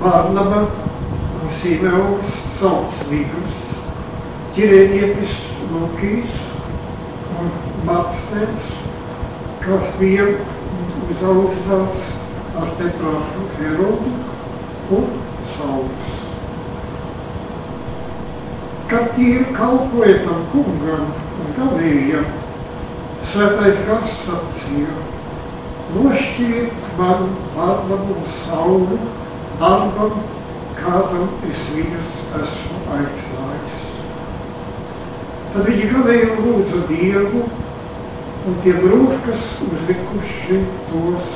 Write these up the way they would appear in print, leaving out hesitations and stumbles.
Vārnava un Simeons saucamības, ķirēnietis Lukijs un Matstens, kas bija uzaugstāts ar tetrāšu Herodu un Sauls. Kad tie kalpoja tam kungam un gavēja, Svētais Gars sacīja: nošķiriet man Vārnavu un Saulu darbam, kādam es viņus esmu aicinājis. Tad viņi gavēja un lūdza Dievu, un tie brūži, kas uzlikuši tos.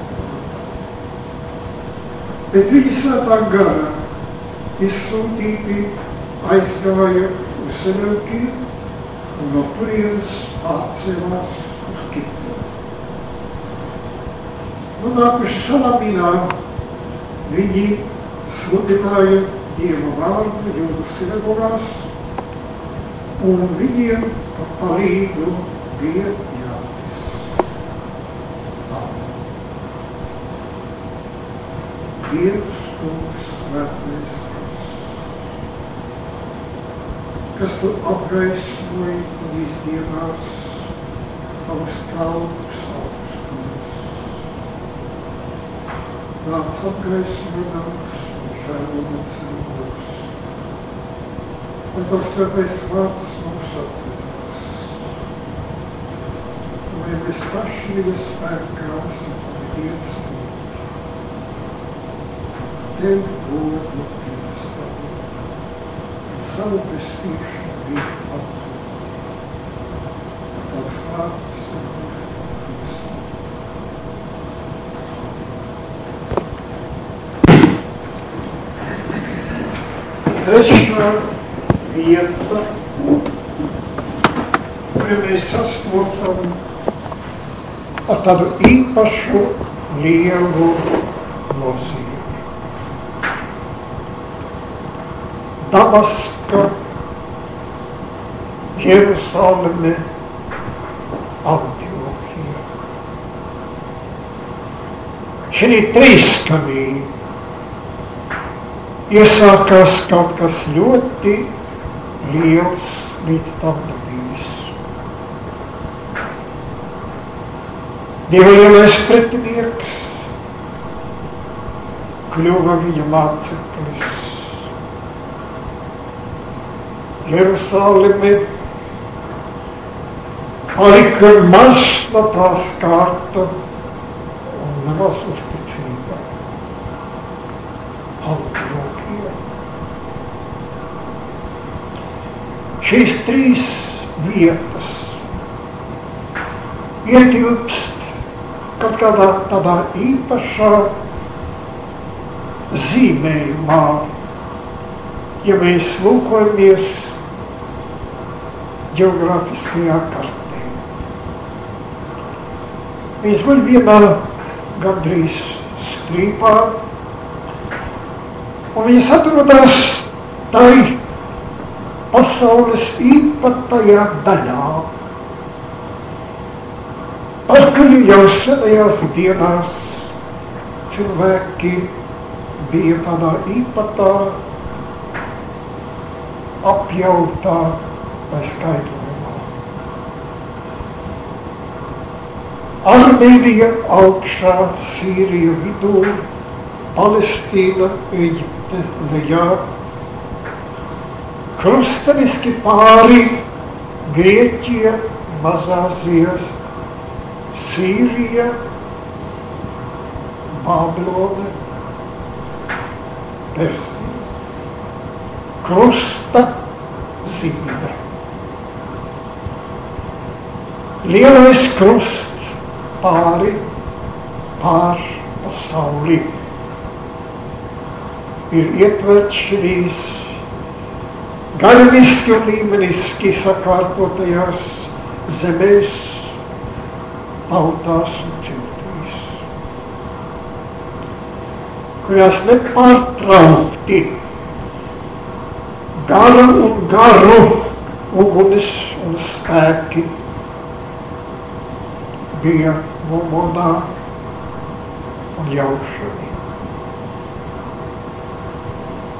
Bet viņi Svētā gara izsūtīti aizgāja uz Seleukiem un no turienes atcēlās uz Kipru. Nonākuši Salaminā, viņi sludināja Dieva vārdu jūdu sinagogās, un viņiem par palīgu bija Jānis. Dievs kungs svētais, kas tu apgaismoji un izdievās tavus kalpus augstumus. Nāc apgaismodams un žēlodams mūs, un tavs svētais vārds mums atvedās. Lai mēs paši Dievas spēkā esam Dievs mūs. Tev godu piestavu, un savu pestīšanu Dievu atzīt. Tavs vārds un trešā vieta, kur mēs sastopam ar tādu īpašu lielu nozīmi. Damaska, Jeruzaleme, Antiohija. Šī trīskamī iesākās kaut kas ļoti liels līdz tam bijis. Dieva lielais pretinieks kļuva viņa māceklis. Jeruzaleme palika maz no tās kārta un nemaz uzticība. Antiohija. Šīs trīs vietas ietilpst kaut kādā tādā īpašā zīmējumā, ja mēs lūkojamies ģeogrāfiskajā kartē. Mēs guļ vienā gandrīz strīpā, un viņas atrodas tai pasaules īpatajā daļā, par kuru jau senajās dienās cilvēki bija tādā īpatā, apjautā vai skaidrojumā. Armēnija augšā, Sīrija vidū, Palestīna, Eģipte lejā, krusteniski pāri Grieķija, Mazāzijas, Sīrija, Bābilone, Persija. Krusta zīme. Lielais krusts pār pasauli ir ietverts šīs garamiski un līmeniski sakārtotajās zemēs, tautās un ciltīs, kurās nepārtraukti gara un garu ugunis un spēki bija modā un jaušani.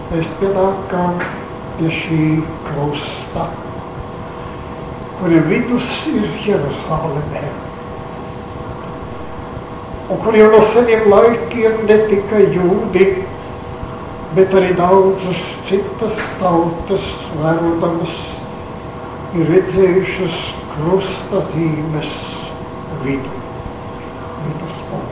Mēs pienākam pie šī krusta, kura vidus ir Jerusalemē, un kur jau no seniem laikiem ne tikai jūdi, bet arī daudzas citas tautas vērodamas ir redzējušas krusta zīmes viduspunktu.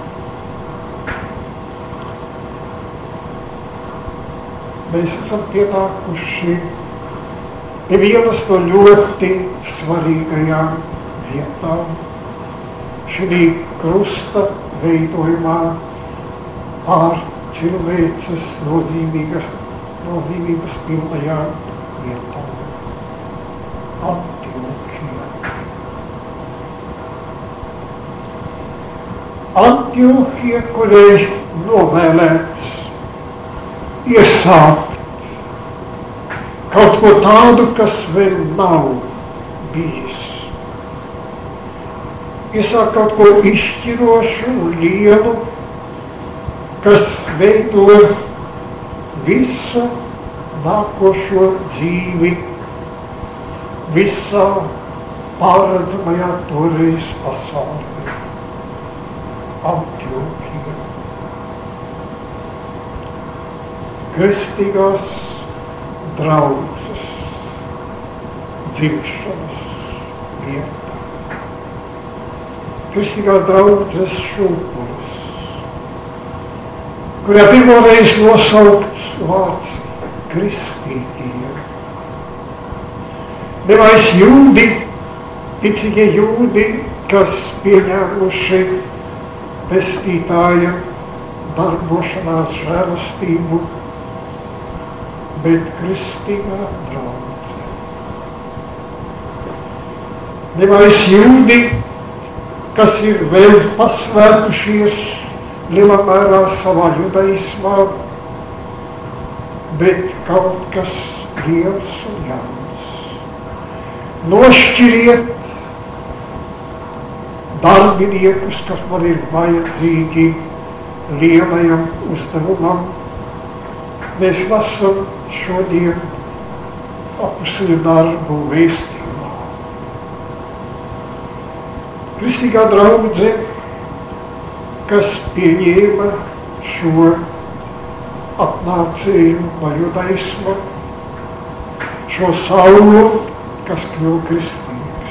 Mēs esam pienākuši pie vienas no ļoti svarīgajām vietām šī krusta veidojumā pār cilvēces nozīmības pilnajām vietām. Antiohija, kurai novēlēts iesākt kaut ko tādu, kas vēl nav bijis. Iesākt kaut ko izšķirošu un lielu, kas veido visu nākošo dzīvi visā pārredzamajā toreiz pasaulē. Antiohija. Kristīgās draudzes dzimšanas vieta. Kristīgās draudzes šūpulis, kurā pirmoreiz nosaukts vārds kristītie. Nevis jūdi, ticīgie jūdi, kas pieņēmuši pestītāja darbošanās žēlastību, bet kristīgā draudze. Nevis jūdi, kas ir vēl pasvērtušies lielā mērā savā judaismā, bet kaut kas liels un jauns. Nošķiriet darbiniekus, kas man ir vajadzīgi lielajam uzdevumam. Mēs lasām šodien apustuļu darbu vēstījumā. Kristīgā draudze, kas pieņēma šo atnācēju no judaisma, šo Saulu, kas kļuva kristīgs.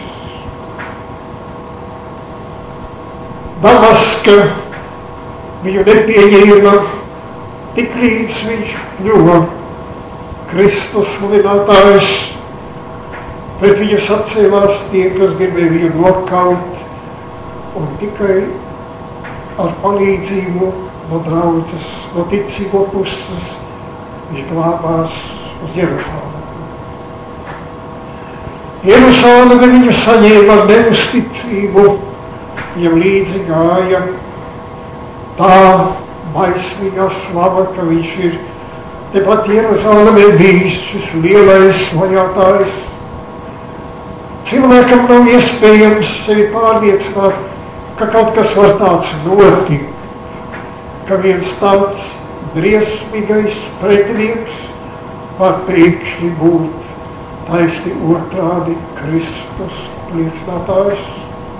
Damaska viņu nepieņēma tik līdz viņš kļuva Kristus sludinātājs, pret viņu sacēlās tie, kas gribēja viņu nokaut, un tikai ar palīdzību no draudzes, no ticīgo puses, viņš glābās uz Jeruzalemi. Jeruzalemi viņu saņēma ar neusticību, viņam līdzi gāja tā maismīgā slava, ka viņš ir tepat Jeruzalemē bijis šis lielais vajātājs. Cilvēkam nav iespējams sevi pārliecināt, ka kaut kas var tāds notikt, ka viens tāds briesmīgais pretinieks var pēkšņi būt taisni otrādi Kristus liecinātājs.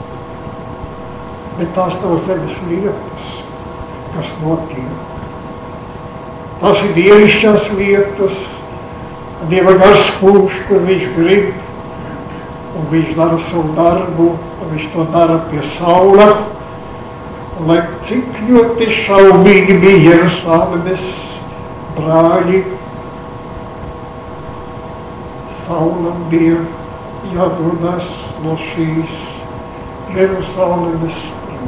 Bet tās nav zemes lietas, kas notiek. Tās ir dievišķās lietas, Dieva gars pūš, kur viņš grib, un viņš dara savu darbu, un viņš to dara pie Saula. Un lai cik ļoti šaubīgi bija Jeruzalemes brāļi, Saulam bija jādodas no šīs Jeruzalemes.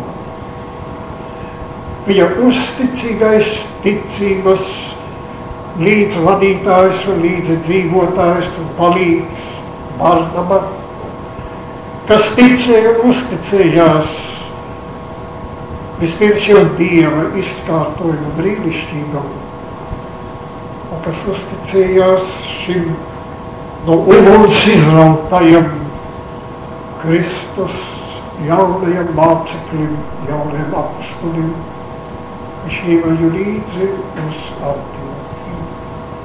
Viņa uzticīgais ticības līdzvadītājs un līdzdzīvotājs un palīgs Barnaba, kas ticēja un uzticējās vispirms jau Dieva izkārtojumu brīnišķīgam, un kas uzticējās šim no uguns izrautajam Kristus jaunajam māceklim, jaunajam apustulim. Viņš ņēma viņu līdzi uz Antiohiju.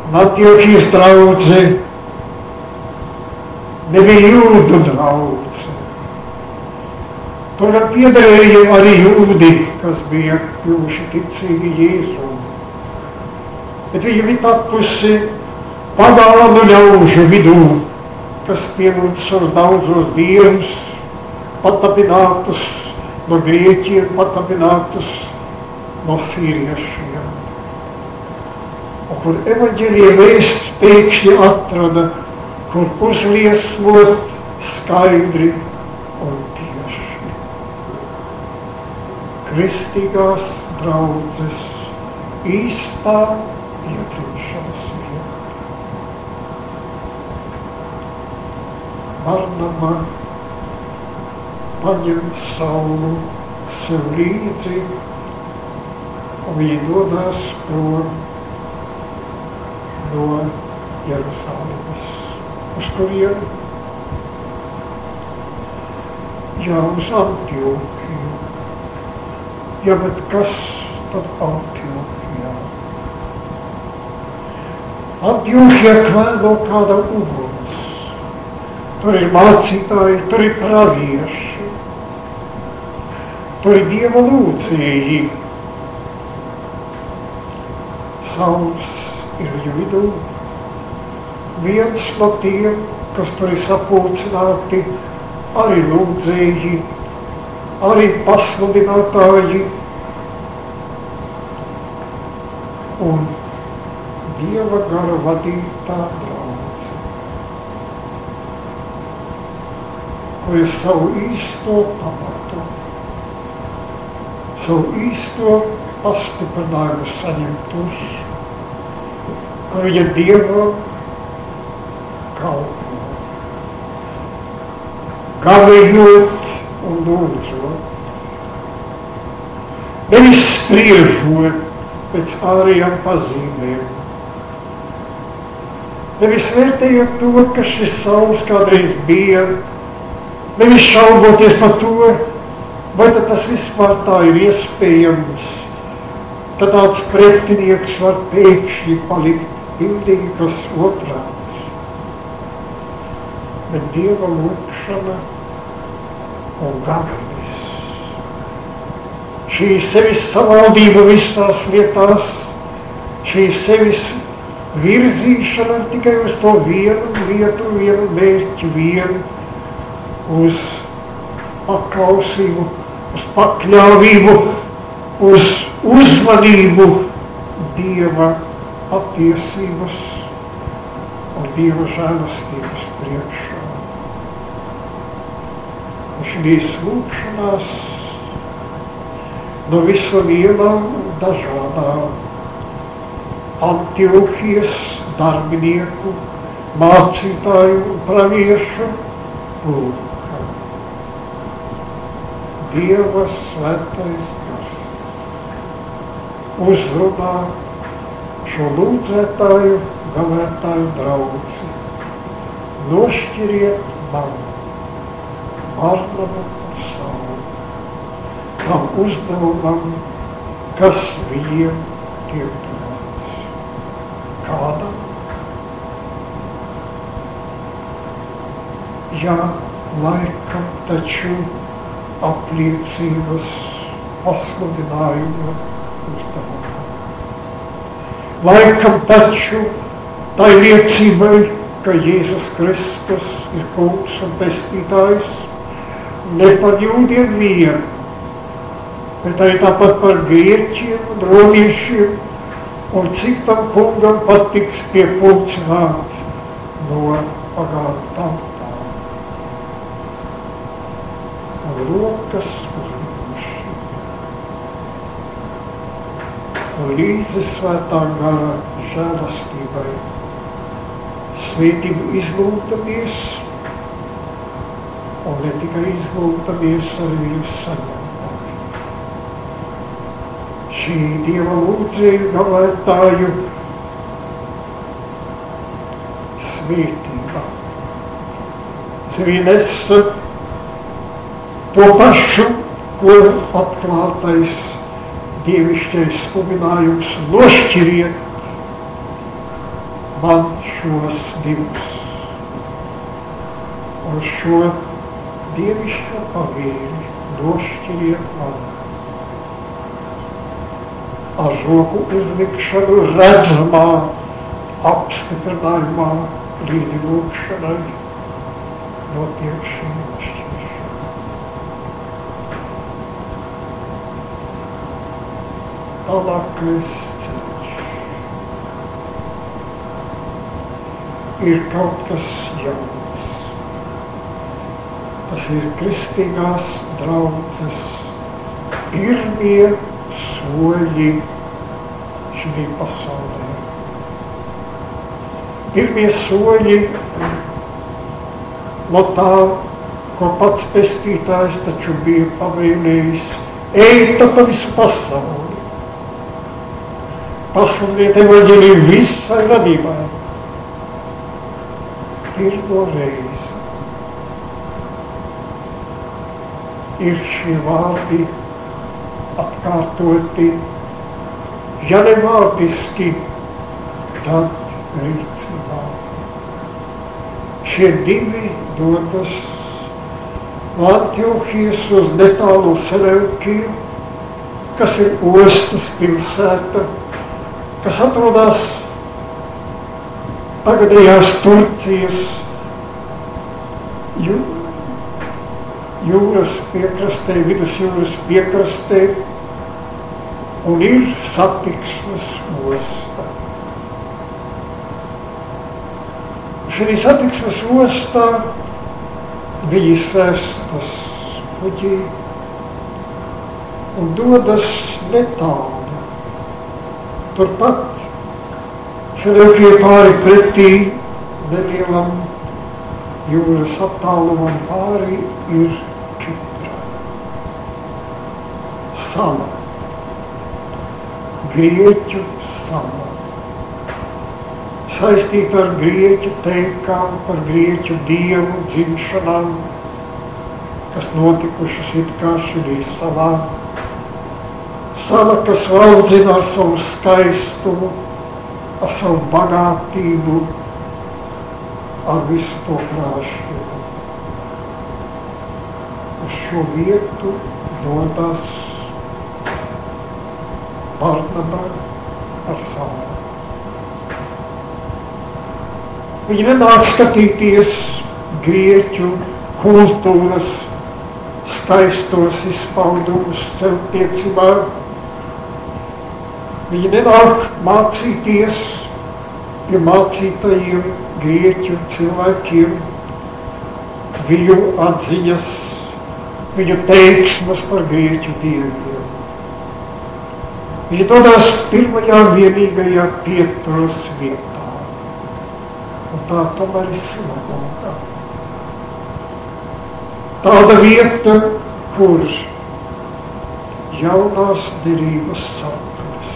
Un Antiohijas draudze nebija jūdu draudze. Tur piederēja arī jūdi, kas bija kļuvuši ticīgi Jēzum. Bet viņi bija tapusi pagānu ļaužu vidū, kas pieņemts savus daudzos dievus, patapinātus no grieķiem, patapinātus no sīriešiem. Un kur evaņģēlija vēsts pēkšņi atrada, kur uzliesmot skaidri un tieši. Kristīgās draudzes īstā iekļūšanas vieta. Barnaba paņem Saulu sev līdzi, un viņi dodās prom no Jeruzalemes. Uz kurienu? Jā, uz Antiohiju. Jā, bet kas tad Antiohijā? Antiohijā kvēdo kāda uguns. Tur ir mācītāji, tur ir pravieši, tur ir Dieva lūdzēji. Sauls ir viņu vidū. Viens no tiem, kas tur ir sapulcināti, arī lūdzēji, arī pasludinātāji un Dieva gara vadītā draudze, kur ir savu īsto pamatu, savu īsto pastiprinājumu saņemtus, kur viņa Dievam kalpo, gavējot un lūdzot, nevis spriežot pēc ārējām pazīmēm, nevis vērtējot to, ka šis Sauls kādreiz bija, nevis šauboties par to, vai tad tas vispār tā ir iespējams, ka tāds pretinieks var pēkšņi palikt pilnīgi kas otrāds. Bet Dieva lūgšana un gabris, šī sevis savaldība visās lietās, šī sevis virzīšana tikai uz to vienu lietu, vienu mērķi, vienu uz paklausību, uz pakļāvību, uz uzmanību Dieva patiesības un Dieva žēlastības priekšā. Un šīs lūgšanās no visam lielām dažādām Antiohijas darbinieku, mācītāju un praviešu lūka. Dieva svētais gars uzrunā šo lūdzētāju, gavētāju draudzi. Nošķiriet man Barnabu un Saulu tam uzdevumam, kas viņiem tiek dots. Kādam? Jā, laikam taču apliecības pasludinājuma uzdevumam. Laikam taču tai liecībai, ka Jēzus Kristus ir kungs un pestītājs, ne par jūdiem vien, bet arī tāpat par grieķiem un romiešiem, un cik tam kungam patiks piepulcināt no pagānu tautām. Un rokas uz viņuši. Un līdzi svētā gara žēlastībai svētību izlūgtamies, un ne tikai izlūgtamies, arī viņu saņemam. Šī Dieva lūdzēju gavētāju svētība. Sevi nesa to pašu, ko atklātais dievišķais sludinājums nošķiriet man šos divus, un šo dievišķo pavīri nošķiriet man ar roku uzlikšanu redzamā apstiprinājumā līdz lūkšanai notiek šī nošķiršana. Tālākais ceļš ir kaut kas jauns. Tas ir kristīgās draudzes pirmie soļi šī pasaulē. Pirmie soļi no tā, ko pats pestītājs taču bija pavēlējis, eita pa visu pasauli. Pasludiniet evaņģēliju visai radībai. Pirmo reizi ir šie vārdi atkārtoti, ja ne vārdiski, tad rīcībā. Šie divi dodas no Antiohijas uz netālu Seleukiju, kas ir ostas pilsēta, kas atrodas tagadējās Turcijas jūras piekrastē, vidusjūras piekrastē, un ir satiksmes osta. Šī satiksmes ostā bija izsēstas kuģi un dodas netālu. Turpat Seleukija pāri pretī nelielam jūras attālumam pāri ir Kipra. Sala. Grieķu sala. Saistīta ar grieķu teikām, par grieķu dievu dzimšanām, kas notikušas it kā šī salā. Sala, kas audzina ar savu skaistumu, ar savu bagātību, ar visu to krāšņumu. Uz šo vietu dodas Barnaba ar Saulu. Viņi nenāk skatīties grieķu kultūras skaistos izpaudumus celtniecībā. Viņi nenāk mācīties pie mācītajiem grieķu cilvēkiem, viņu atziņas, viņu teiksmas par grieķu dieviem. Viņi dodas pirmajā vienīgajā Pietros vietā, un tā tomēr ir sinagoga. Tāda vieta, kur jaunās derības saknes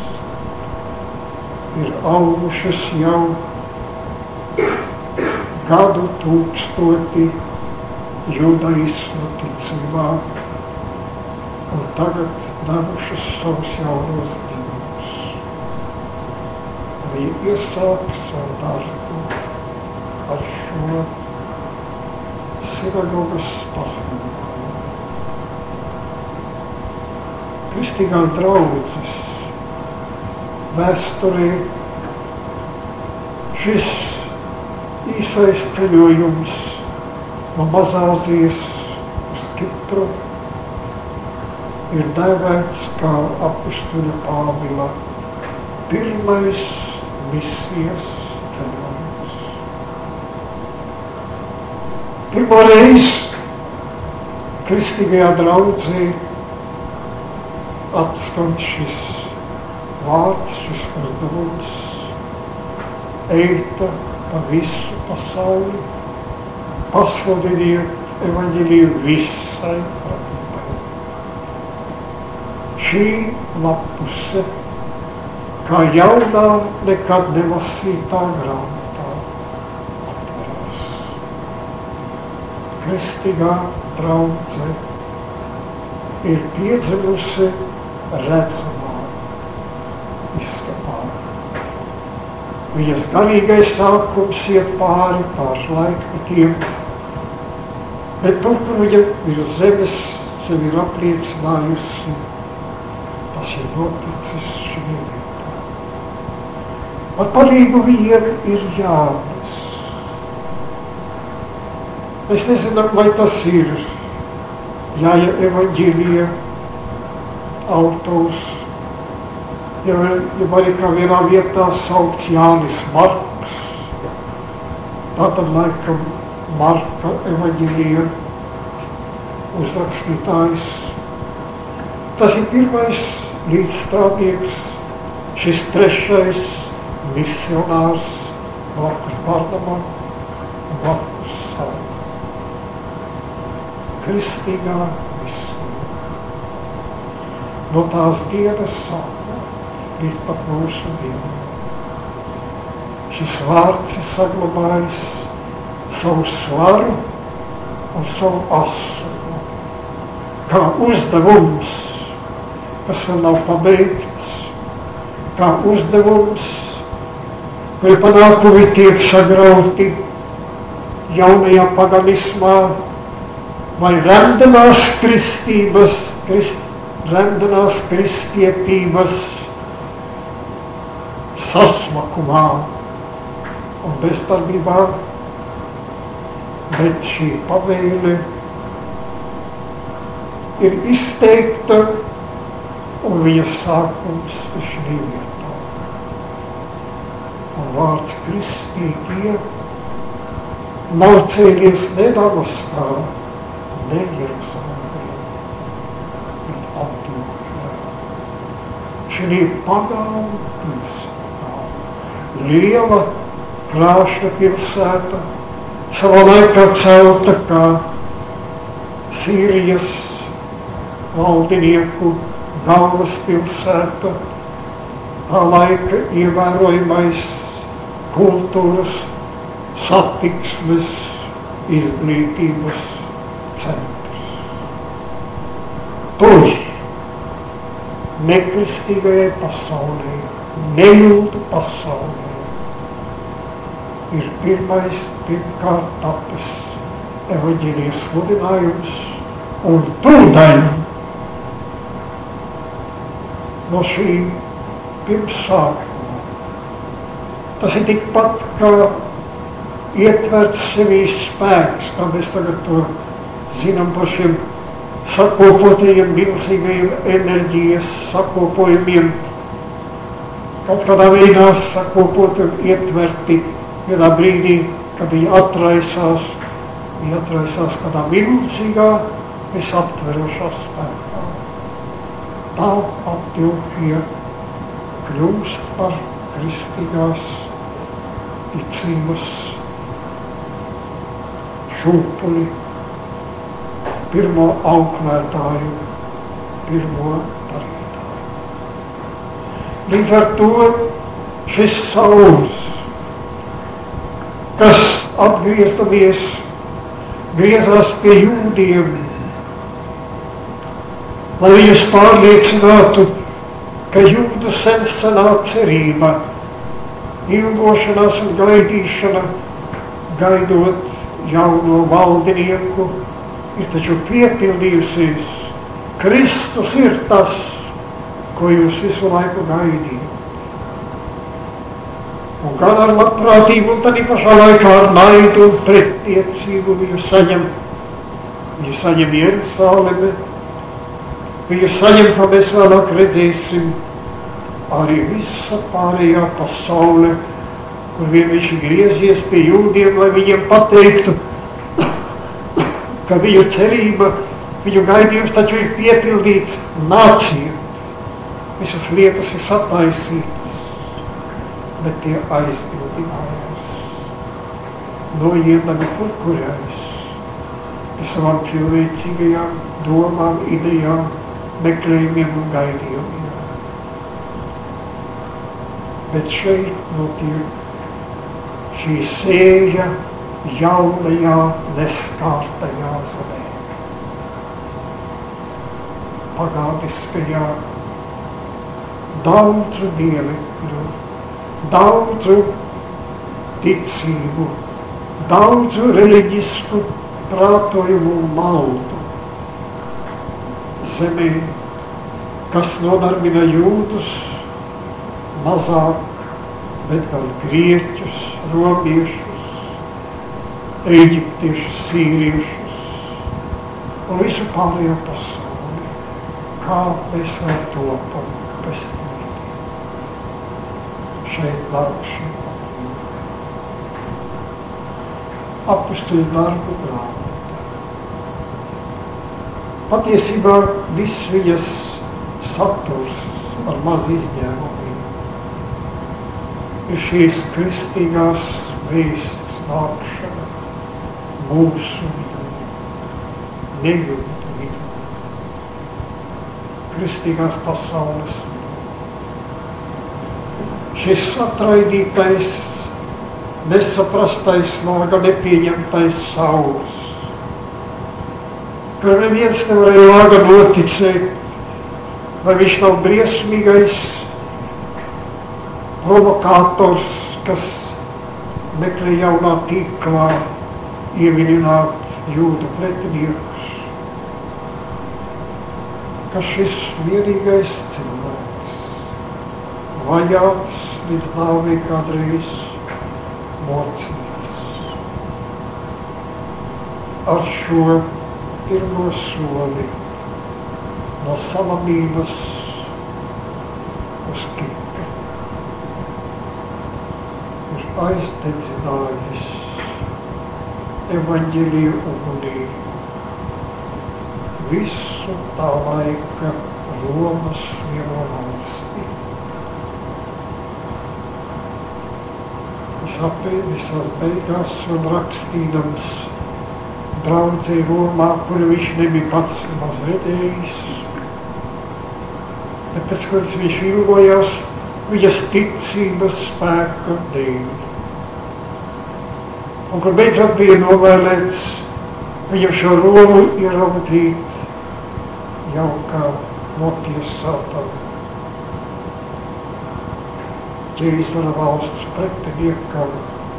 ir augušas jau gadu tūkstoti judaismu ticībā, un tagad devušas savus jaunos dzīvus. Viņi iesāk savu darbu ar šo sinagogas pasludinājumu. Kristīgās draudzes vēsturē šis īsais ceļojums no Mazāzijas uz Kipru ir dēvēts kā apustuļa Pāvila pirmais misijas ceļojums. Pirmo reizi kristīgajā draudzē atskan šis vārds, šis uzdevums, eita pa visu pasauli, pasludiniet evaņģēliju visai radībai. Šī lapuse, kā jaunā, nekad nelasītā grāmatā, atverās. Kristīgā draudze ir piedzimusi redzamā izskatā. Viņas garīgais sākums iet pāri pār laikmetiem, bet tur, kur viņa virs zemes sevi ir apliecinājusi, tas ir noticis šī vietā. Ar palīgu viņiem ir jānes. Es nezinu, vai tas ir Jāņa evaņģēlija autors, ja arī kā vienā vietā saukts Jānis Marks, tātad laikam Marka evaņģēlija uzrakstītājs. Tas ir pirmais līdzstrādnieks, šis trešais misionārs Markus Barnabam un Markus Saula. Kristīgā misija. No tās dienas sākot līdz pat mūsu dienām. Šis vārds ir saglabājis savu svaru un savu asumu, kā uzdevums, kas vēl nav pabeigts, kā uzdevums, kuri panākumi tiek sagrauti jaunajā paganismā, vai remdenās kristietības sasmakumā un bezdarbībā, bet šī pavēle ir izteikta un viņas sākums ir šī vietā. Un vārds kristīgie nav cēlies ne Damaskā, ne Jerusalemē, bet Antiohijā. Šī pagānu pilsētā, liela krāšņa pilsēta, savā laikā celta kā Sīrijas valdinieku galvaspilsēta, tā laika ievērojamais kultūras, satiksmes, izglītības centrs. Tur nekristīgajai pasaulē, nejūtu pasaulē ir pirmkārt tapis evaņģēlijas sludinājums, un tūdaļ no šī pirmsākuma. Tas ir tikpat kā ietverts sevī spēks, kā mēs tagad to zinām par šiem sakopotajiem milzīgajiem enerģijas sakopojumiem, kaut kādā veidā sakopot un ietverti vienā brīdī, kad viņi atraisās kādā milzīgā, visaptverošā spēkā. Tā Antiohija kļūst par kristīgās ticības šūpuli, pirmo auklētāju, pirmo darītāju. Līdz ar to šis Sauls, kas atgriezdamies, griezās pie jūdiem, lai viņus pārliecinātu, ka jūdu senā cerība, ilgošanās un gaidīšana, gaidot jauno valdinieku, ir taču piepildījusies. Kristus ir tas, ko jūs visu laiku gaidījāt. Un gan ar labprātību un tad pašā laikā ar naidu un prettiecību viņu saņem Jeruzaleme, viņu saņem, kā mēs vēlāk redzēsim, arī visa pārējā pasaule, kur vien viņš griezies pie jūdiem, lai viņiem pateiktu, ka viņu cerība, viņu gaidījums taču ir piepildīts, nāciet. Visas lietas ir sataisītas, bet tie aizpildījās. Noiedami kurkurais pie savām cilvēcīgajām domām, idejām, meklējumiem un gaidījumiem. Bet šeit notiek šī sēja jaunajā, neskārtajā zemē. Pagātiskajā, daudzu dievekļu, daudzu ticību, daudzu reliģisku prātojumu un maldu zemē, kas nodarbina jūdus mazāk, bet gan grieķus, romiešus, eģiptiešus, sīriešus un visu pārējo pasauli. Kā mēs vēl topam pestīti šeit lākšana. Apustuļu darbu grāmata. Patiesībā viss viņas saturs ar maz izņēmumiem ir šīs kristīgās vēsts nākšana mūsu vidū, nejūtu vidū, kristīgās pasaules vidū. Šis atraidītais, nesaprastais, lāga nepieņemtais saules, ka neviens nevarēja lāga noticēt, vai viņš nav briesmīgais provokators, kas meklē jaunā tīklā ievilināt jūdu pretiniekus, ka šis vienīgais cilvēks, vajāts līdz nāvei kādreiz mocīts. Ar šo pirmo soli no salamības uz Kipru ir aizdedzinājis evaņģēliju ugunī visu tā laika Romas lielo valsti. Visās beigās un rakstīdams draudzē Romā, kuru viņš nebija pats maz redzējis, bet pēc kuras viņš ilgojās viņas ticības spēka dēļ. Un kur beidzot bija novēlēts viņam šo Romu ieraudzīt jau kā notiesātam ķēzara valsts pretiniekam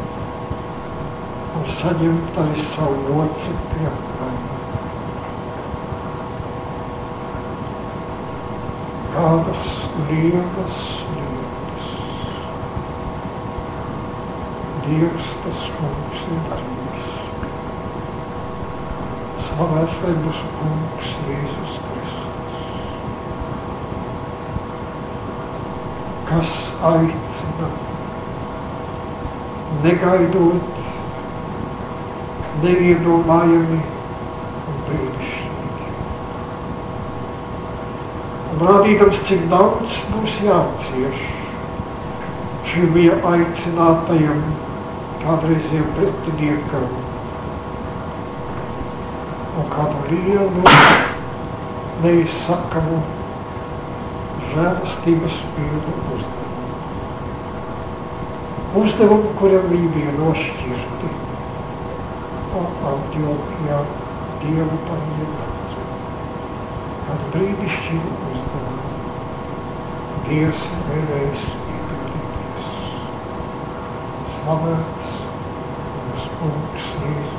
un saņemtais savu locekli apkaimē. Kādas lielas lietas Dievs tas kungs ir darījis. Slavēts lai mūsu kungs Jēzus Kristus, kas aicina, negaidot, neiedomājami un brīnišķīgi. Un rādīdams, cik daudz būs jācieš šim bija aicinātajam kādreiziem pretiniekam un kādu lielu, neizsakamu žēlastības pilnu uzdevumu. Uzdevumu, kuram viņi bija nošķirti Antiohijā Dievu par iemācu. Kādu brīnišķīgu uzdevumu Dievs vēlējis piepildīties. Slavēts mūsu kungs Jēzus.